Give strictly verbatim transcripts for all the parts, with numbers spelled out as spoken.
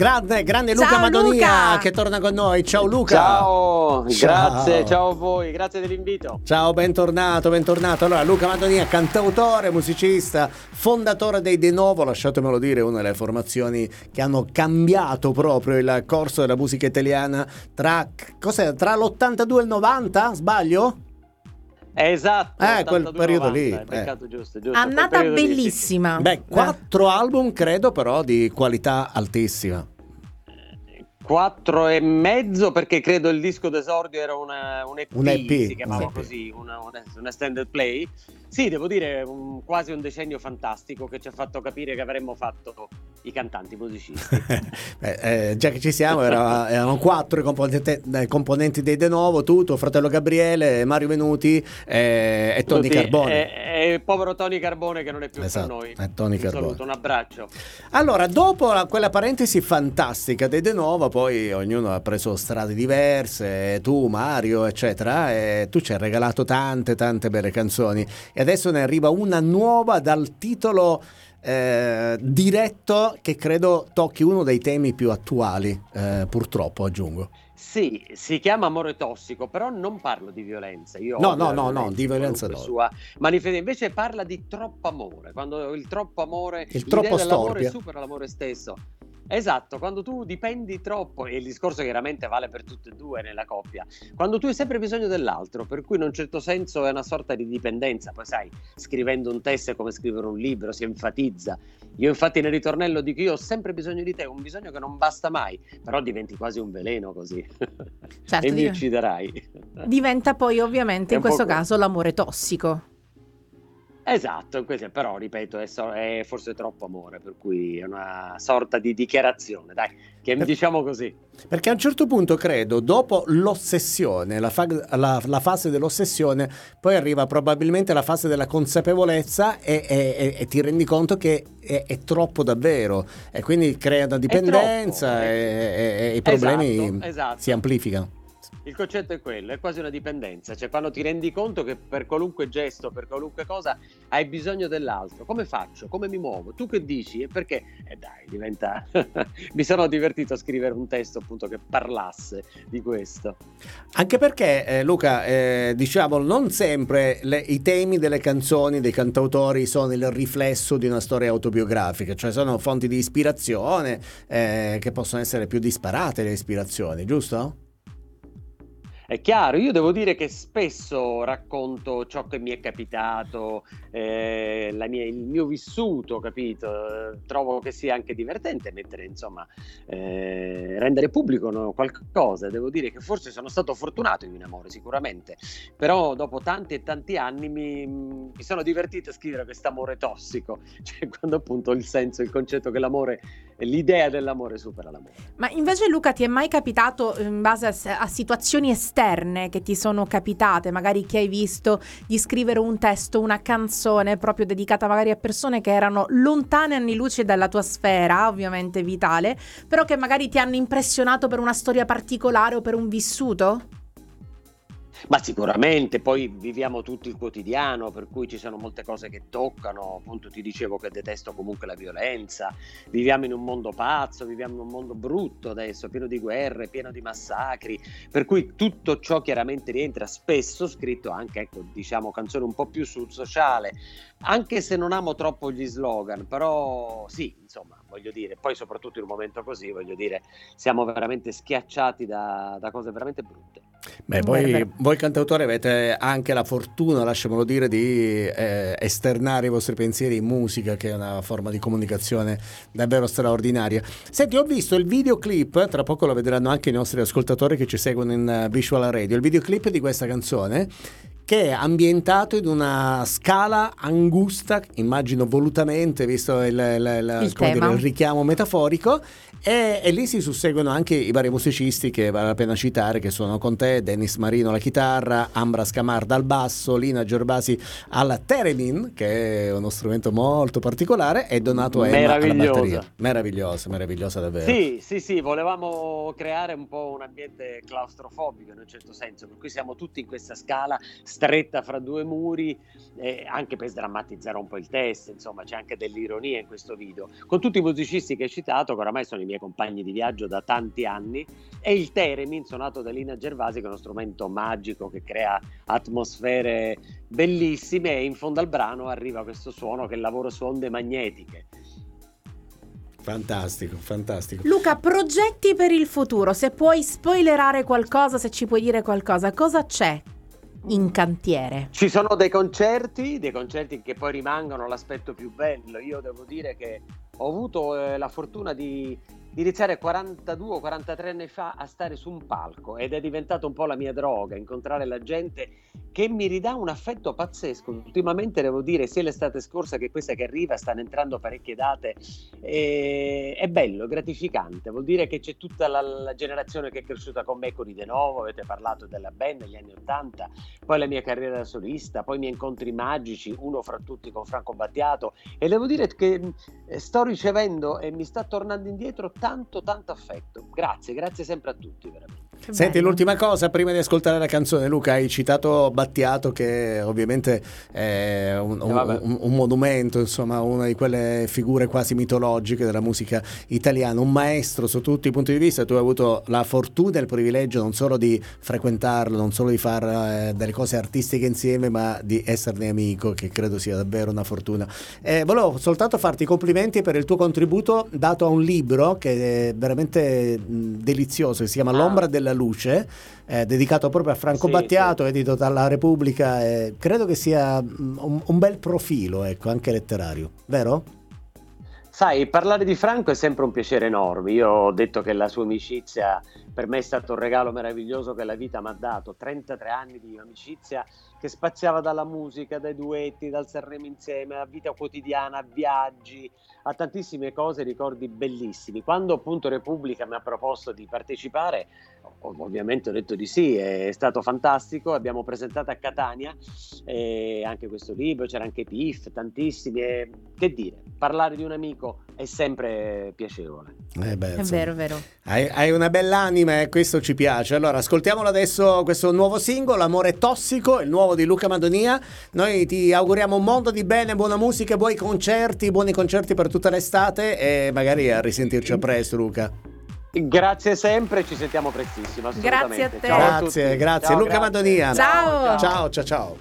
Grande, grande Luca Ciao, Madonia Luca! che torna con noi. Ciao Luca. Ciao, Ciao. grazie, ciao a voi, grazie dell'invito. Ciao, bentornato, bentornato. Allora, Luca Madonia, cantautore, musicista, fondatore dei De Novo, lasciatemelo dire, una delle formazioni che hanno cambiato proprio il corso della musica italiana tra, cos'è, tra l'ottantadue e il novanta, sbaglio? Esatto, Eh, quel ottantadue periodo novanta, lì, hai beccato eh. giusto, giusto. quel Annata periodo lì, sì, sì. bellissima. Beh, quattro album credo però di qualità altissima. Quattro e mezzo, perché credo il disco d'esordio era una, un E P, Un E P, si chiamava un E P. così, una, una, una extended play. Sì, devo dire, un, quasi un decennio fantastico che ci ha fatto capire che avremmo fatto i cantanti musicisti. Beh, eh, già che ci siamo, era- erano quattro i componenti, eh, componenti dei De Novo, tu, tuo fratello Gabriele, Mario Venuti eh, e Tony Tutti- Carbone. E, e il povero Tony Carbone che non è più Esatto, con noi. è Tony Un Carbone. saluto, un abbraccio. Allora, dopo la- quella parentesi fantastica dei De Novo, poi ognuno ha preso strade diverse, tu, Mario, eccetera, e tu ci hai regalato tante, tante belle canzoni. E adesso ne arriva una nuova dal titolo eh, diretto che credo tocchi uno dei temi più attuali, eh, purtroppo aggiungo. Sì, si chiama Amore tossico, però non parlo di violenza. Io No, odio no, la no, no, di violenza qualunque no. sua manifesta- invece parla di troppo amore, quando il troppo amore, Il l'idea troppo dell'amore storpia. supera l'amore stesso. Esatto, quando tu dipendi troppo, e il discorso chiaramente vale per tutte e due nella coppia, quando tu hai sempre bisogno dell'altro, per cui in un certo senso è una sorta di dipendenza. Poi sai, scrivendo un testo è come scrivere un libro, si enfatizza. Io infatti nel ritornello dico: io ho sempre bisogno di te, un bisogno che non basta mai, però diventi quasi un veleno così. Certo, E mi div- ucciderai. Diventa poi ovviamente È in un po' questo que- caso l'amore tossico. Esatto, questo è- però ripeto, è, so- è forse troppo amore, per cui è una sorta di dichiarazione, dai, che Per- diciamo così. Perché a un certo punto, credo, dopo l'ossessione, la, fa- la- la fase dell'ossessione, poi arriva probabilmente la fase della consapevolezza e, e- e- e ti rendi conto che è, è troppo davvero e quindi crea una dipendenza troppo, e, eh. e- e i problemi Esatto, esatto. si amplificano. Il concetto è quello, è quasi una dipendenza, cioè quando ti rendi conto che per qualunque gesto, per qualunque cosa hai bisogno dell'altro. Come faccio? Come mi muovo? Tu che dici? E perché? E dai, diventa... Mi sono divertito a scrivere un testo appunto che parlasse di questo. Anche perché, eh, Luca, eh, diciamo, non sempre le- i temi delle canzoni dei cantautori sono il riflesso di una storia autobiografica, cioè sono fonti di ispirazione eh, che possono essere più disparate le ispirazioni, giusto? È chiaro, io devo dire che spesso racconto ciò che mi è capitato, eh, la mia- il mio vissuto, capito? Eh, Trovo che sia anche divertente mettere, insomma, eh, rendere pubblico, no, qualcosa. Devo dire che forse sono stato fortunato in amore, sicuramente, però dopo tanti e tanti anni mi, mi sono divertito a scrivere quest'amore tossico, cioè quando appunto il senso, il concetto che l'amore, l'idea dell'amore supera l'amore. Ma invece, Luca, ti è mai capitato, in base a, a situazioni esterne che ti sono capitate, magari che hai visto, di scrivere un testo, una canzone proprio dedicata magari a persone che erano lontane anni luce dalla tua sfera, ovviamente vitale, però che magari ti hanno impressionato per una storia particolare o per un vissuto? Ma sicuramente, poi viviamo tutto il quotidiano, per cui ci sono molte cose che toccano, appunto ti dicevo che detesto comunque la violenza, viviamo in un mondo pazzo, viviamo in un mondo brutto adesso, pieno di guerre, pieno di massacri, per cui tutto ciò chiaramente rientra, spesso scritto anche, ecco, diciamo canzoni un po' più sul sociale, anche se non amo troppo gli slogan, però sì, insomma, voglio dire, poi soprattutto in un momento così, voglio dire, siamo veramente schiacciati da, da cose veramente brutte. Beh, Vero, voi, vero. voi cantautori avete anche la fortuna, lasciamolo dire, di eh, esternare i vostri pensieri in musica, che è una forma di comunicazione davvero straordinaria. Senti, ho visto il videoclip, tra poco lo vedranno anche i nostri ascoltatori che ci seguono in eh, Visual Radio, il videoclip di questa canzone che è ambientato in una scala angusta, immagino volutamente, visto il, il- il- Il come tema. dire, il richiamo metaforico, e, e lì si susseguono anche i vari musicisti che vale la pena citare, che suonano con te: Dennis Marino alla chitarra, Ambra Scamarda al basso, Lina Gervasi alla theremin, che è uno strumento molto particolare, e Donato Emma alla Meravigliosa. batteria. Meravigliosa, meravigliosa davvero. Sì, sì, sì, volevamo creare un po' un ambiente claustrofobico in un certo senso, per cui siamo tutti in questa scala stretta fra due muri, eh, anche per sdrammatizzare un po' il testo, insomma c'è anche dell'ironia in questo video, con tutti i musicisti che hai citato, che oramai sono i miei compagni di viaggio da tanti anni, e il theremin suonato da Lina Gervasi, che è uno strumento magico che crea atmosfere bellissime, e in fondo al brano arriva questo suono che lavora su onde magnetiche. Fantastico, fantastico. Luca, progetti per il futuro, se puoi spoilerare qualcosa, se ci puoi dire qualcosa, cosa c'è in cantiere? Ci sono dei concerti, dei concerti che poi rimangono l'aspetto più bello. Io devo dire che ho avuto eh, la fortuna di, di iniziare quarantadue o quarantatré anni fa a stare su un palco, ed è diventato un po' la mia droga, incontrare la gente che mi ridà un affetto pazzesco. Ultimamente devo dire, sia l'estate scorsa che questa che arriva, stanno entrando parecchie date, e è bello, gratificante, vuol dire che c'è tutta la, la generazione che è cresciuta con me, con i De Novo, avete parlato della band negli anni ottanta, poi la mia carriera da solista, poi i miei incontri magici, uno fra tutti con Franco Battiato, e devo dire che sto ricevendo e mi sta tornando indietro tanto tanto affetto. Grazie, grazie sempre a tutti, veramente. Che Senti, bello. l'ultima cosa, prima di ascoltare la canzone, Luca, hai citato Battiato, che ovviamente è un, un, un, un monumento, insomma, una di quelle figure quasi mitologiche della musica italiana, un maestro su tutti i punti di vista. Tu hai avuto la fortuna e il privilegio non solo di frequentarlo, non solo di fare eh, delle cose artistiche insieme, ma di esserne amico, che credo sia davvero una fortuna. Eh, volevo soltanto farti i complimenti per il tuo contributo dato a un libro che è veramente mh, delizioso, che si chiama Ah. L'ombra della luce, eh, dedicato proprio a Franco Sì, Battiato, sì. edito dalla Repubblica. Eh, credo che sia mm, un, un bel profilo, ecco, anche letterario, vero? Sai, parlare di Franco è sempre un piacere enorme. Io ho detto che la sua amicizia per me è stato un regalo meraviglioso che la vita mi ha dato. trentatré anni di amicizia che spaziava dalla musica, dai duetti, dal Sanremo insieme, a vita quotidiana, a viaggi, a tantissime cose, ricordi bellissimi. Quando appunto Repubblica mi ha proposto di partecipare, ovviamente ho detto di sì, è stato fantastico. Abbiamo presentato a Catania eh, anche questo libro, c'era anche Piff, tantissimi, e, che dire, parlare di un amico è sempre piacevole. Eh beh, È insomma, vero, vero. Hai, hai una bella anima e questo ci piace. Allora, ascoltiamolo adesso, questo nuovo singolo, Amore Tossico, il nuovo di Luca Madonia. Noi ti auguriamo un mondo di bene, buona musica, buoni concerti, buoni concerti per tutta l'estate, e magari a risentirci a presto, Luca. Grazie sempre, ci sentiamo prestissimo, assolutamente. Grazie a te. Ciao a Grazie, tutti. grazie. Ciao, Luca grazie. Madonia. Ciao. Ciao, ciao, ciao.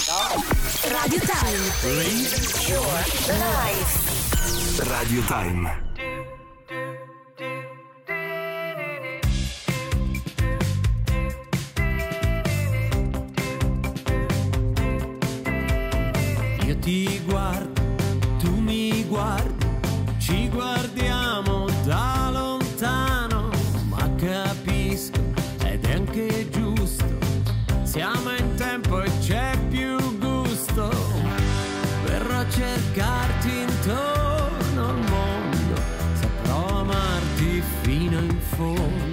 Radio Time. Radio Time. Io ti guardo, tu mi guardi, ci guardiamo da lontano, ma capisco ed è anche giusto, siamo in tempo e c'è più gusto, verrò a cercarti intorno al mondo, saprò amarti fino in fondo.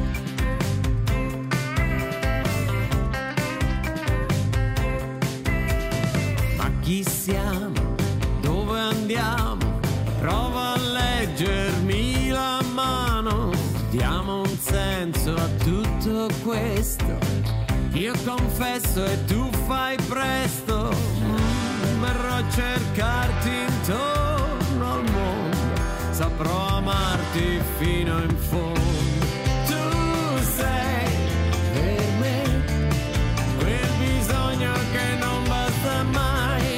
Chi siamo? Dove andiamo? Prova a leggermi la mano. Diamo un senso a tutto questo. Io confesso e tu fai presto. Mm, verrò a cercarti intorno al mondo. Saprò amarti fino in fondo. Tu sei per me quel bisogno che non basta mai.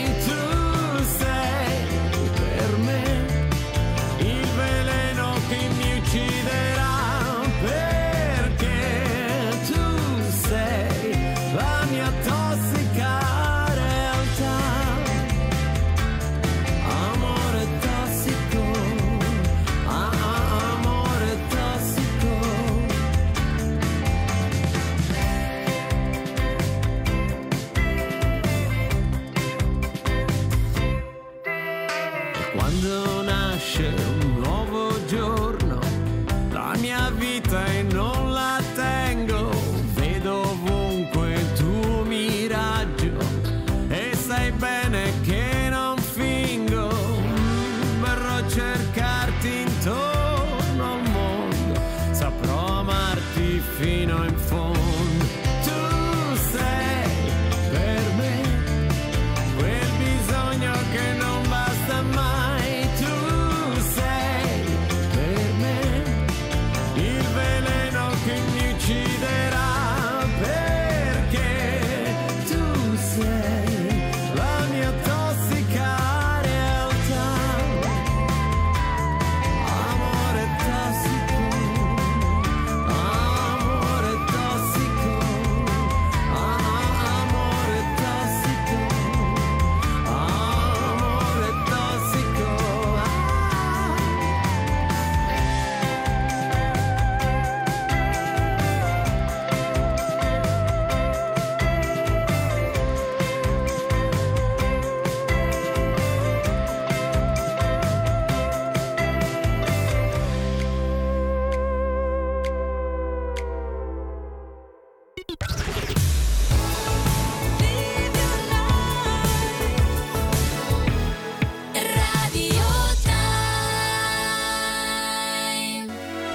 Quando nasce un nuovo giorno, la mia vita e non la tengo, vedo ovunque il tuo miraggio e sai bene che non fingo, verrò a cercarti intorno al mondo, saprò amarti fino in fondo. Tu sei per me quel bisogno che non basta mai. Tu sei Radio